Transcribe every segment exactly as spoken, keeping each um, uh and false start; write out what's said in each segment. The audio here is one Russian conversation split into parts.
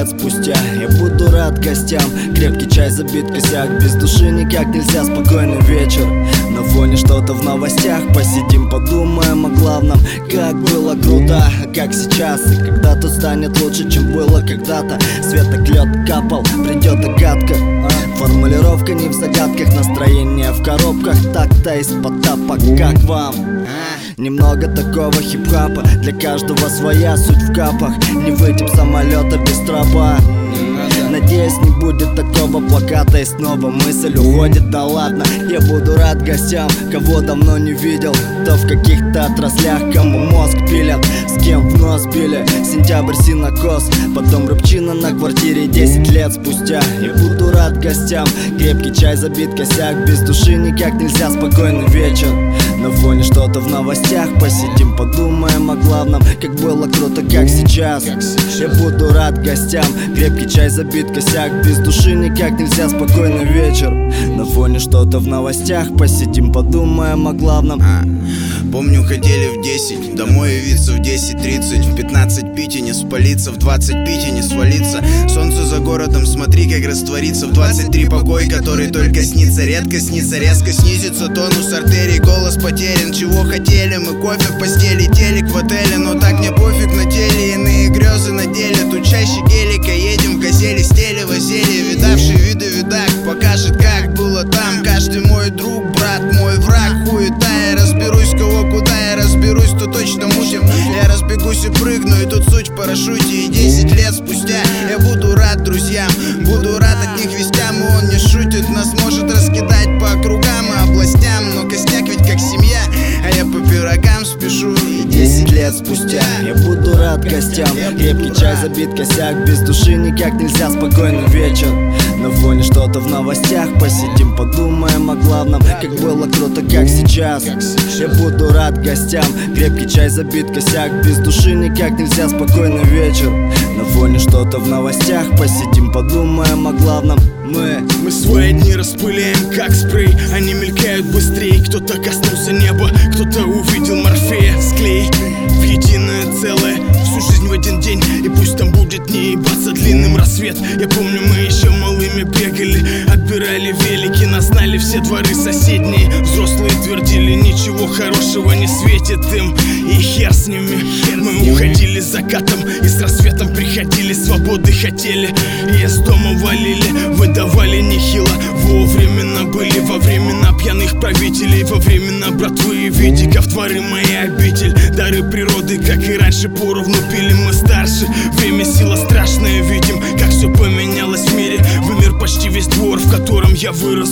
лет спустя я буду рад гостям. Крепкий чай, забит косяк, без души никак нельзя. Спокойный вечер, на фоне что-то в новостях. Посидим, подумаем о главном. Как было круто, как сейчас. И когда тут станет лучше, чем было когда-то. Свет так лед капал, придет догадка. Формулировка не в загадках, настроение в коробках. Так-то из-под тапок, как вам? Немного такого хип-хапа, для каждого своя суть в капах. Не выйдем самолета без тропа. Надеюсь, не будет такого плаката. И снова мысль уходит, да ладно. Я буду рад гостям, кого давно не видел. То в каких-то отраслях, кому мозг пилят, с кем в нос били. Сентябрь, синокос, потом рыбчина на квартире десять лет спустя. Я буду рад гостям, крепкий чай, забит косяк. Без души никак нельзя, спокойный вечер. На фоне что-то в новостях, посидим, подумаем о главном. Как было круто, как сейчас. Я буду рад гостям, крепкий чай, забит косяк. Без души никак нельзя, спокойный вечер. На фоне что-то в новостях, посидим, подумаем о главном. а, Помню, хотели в десять домой явиться, в десять тридцать. В пятнадцать пить и не спалиться, в двадцать пить и не свалиться. Солнце за городом, смотри, как растворится. В двадцать три покой, который только снится. Редко снится, резко снизится тонус артерий. Голос потерян, чего хотели мы? Кофе в постели, телек в отеле. Но так мне пофиг на теле, иные грезы на деле. Тут чаще гелика, едем в газели, стели возели. Видавший виды видак покажет, как было там. Каждый мой друг, брат, мой враг. Хуета, я разберусь, кого куда я разберусь, то точно мутим. Я разбегусь и прыгну, и тут суть в парашюте. И десять лет спустя я буду рад друзьям, буду рад от них вестям. И он не шутит, нас может раскидать по округам и областям. Но костяк ведь как семья, а я по пирогам спешу. И десять лет спустя я буду рад гостям. Крепкий чай, забит косяк. Без души никак нельзя, спокойный вечер. На фоне что-то в новостях, посидим, подумаем о главном. Как было круто, как сейчас. Я буду рад гостям, крепкий чай, забит косяк. Без души никак нельзя, спокойный вечер. На фоне что-то в новостях, посидим, подумаем о главном. Мы Мы свои дни распыляем, как спрей. Они мелькают быстрее. Кто-то коснулся неба, кто-то увидел Морфея. Склей в единое целое всю жизнь в один день. И пусть там будет не ебаться длинным рассвет. Я помню, мы еще малыми бегали, отбирали велики, нас знали все дворы соседние. Взрослые твердили, ничего хорошего не светит им, и хер с ними. Мы уходили с закатом и с рассветом приходили, свободы хотели, и из дома валили, выдавали нехило. Во времена были, во времена пьяных правителей, во времена братвы и видиков, дворы мои обитель. Дары природы, как и раньше, поровну пили мы старше. Время сила страшная, видим, как все поменялось в мире. Вымер почти весь двор, в котором я вырос.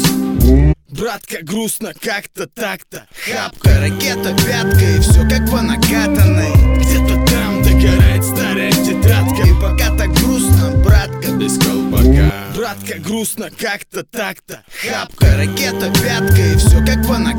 Братка, грустно, как-то так-то. Хапка, ракета, пятка, и все как по накатанной. Где-то там догорает старая тетрадка. И пока так грустно, братка, без колпака. Братка, грустно, как-то так-то. Хапка, ракета, пятка, и все как по накатанной.